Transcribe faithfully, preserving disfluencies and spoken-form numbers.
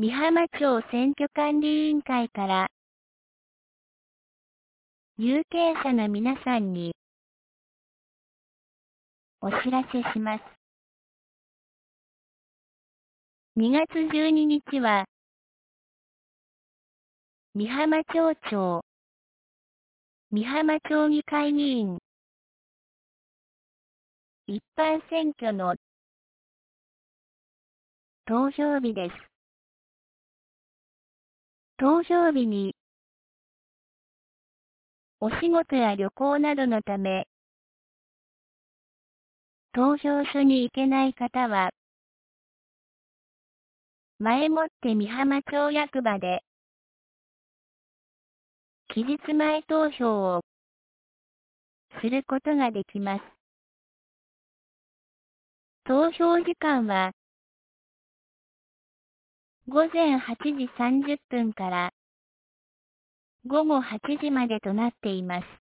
美浜町選挙管理委員会から有権者の皆さんにお知らせします。にがつじゅうににちは美浜町長、美浜町議会議員一般選挙の投票日です。投票日にお仕事や旅行などのため投票所に行けない方は前もって美浜町役場で期日前投票をすることができます。投票時間はごぜんはちじさんじゅっぷんからごごはちじまでとなっています。